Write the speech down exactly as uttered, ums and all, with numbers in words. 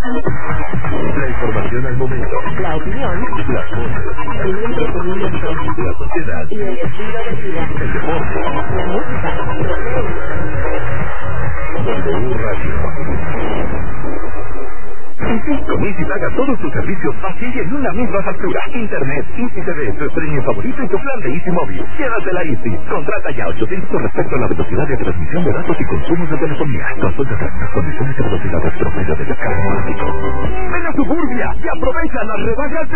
La información al momento. La opinión. Las voces. El entretenimiento. La sociedad. Y el estilo de vida. El deporte. La música. W Radio. En cinco mil y paga todos tus servicios así en una misma factura. Internet, Easy T V, tu streaming favorito y tu plan de Easy Móvil. Quédate la Easy. Contrata ya ochocientos con respecto a la velocidad de transmisión de datos y consumos de telefonía. Consulta las condiciones y velocidades promedio de descarga automático. Ven a Suburbia y aprovecha las rebajas de